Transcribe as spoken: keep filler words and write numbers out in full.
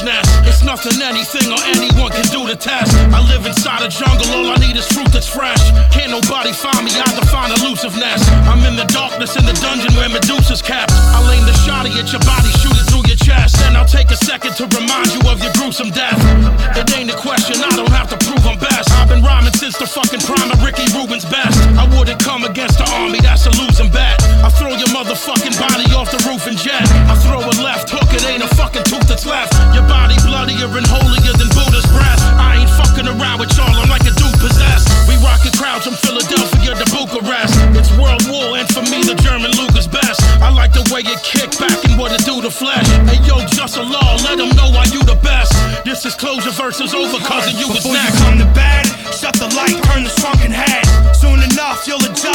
Luger's nest. It's nothing anything or anyone can do to test. I live inside a jungle, all I need is fruit that's fresh. Can't nobody find me, I define elusiveness. I'm in the darkness in the dungeon where Medusa's kept. I'll aim the shotty at your body, shoot it through your chest. Then I'll take a second to remind you of your gruesome death. It ain't a question, I don't have to prove I'm best. I've been rhyming since the fucking prime of Ricky Rubin's best. I wouldn't come against the army, that's a losing bet. I throw your motherfucking body off the roof and jet. I throw a left hook, it ain't a fucking tooth that's left. Your body bloodier and holier than Buddha's breath. I ain't fucking around with y'all, I'm like a dude possessed. We rockin' crowds from Philadelphia to Bucharest. It's World War and for me the German Luger's best. I like the way it kick back and what it do to flesh. Hey yo, just a law, let them know why you the best. This is Closure versus Over, cousin, you was Before next. you come to bed, shut the light, turn the shrunken head. Soon enough, you'll adjust.